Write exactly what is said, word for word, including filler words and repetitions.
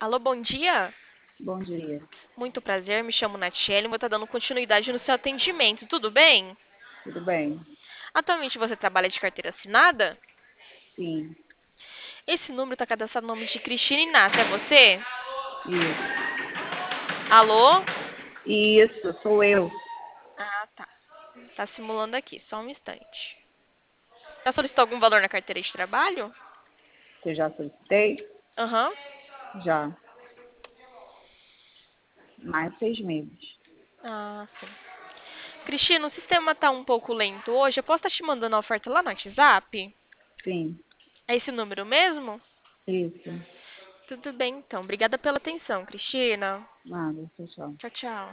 Alô, bom dia. Bom dia. Muito prazer, me chamo Natiele, vou estar dando continuidade no seu atendimento, tudo bem? Tudo bem? Atualmente você trabalha de carteira assinada? Sim, Esse número está cadastrado no nome de Cristina Inácio, é você? isso. Alô? Isso, sou eu. Ah, tá. Tá simulando aqui, só um instante. Já solicitou algum valor na carteira de trabalho? Você já solicitei? Aham. Já. Mais seis meses. Ah, sim. Cristina, o sistema tá um pouco lento hoje. Eu posso estar te mandando a oferta lá no WhatsApp? Sim, É esse número mesmo? isso. Tudo bem, então. Obrigada pela atenção, Cristina. Nada, tchau, tchau. Tchau, tchau.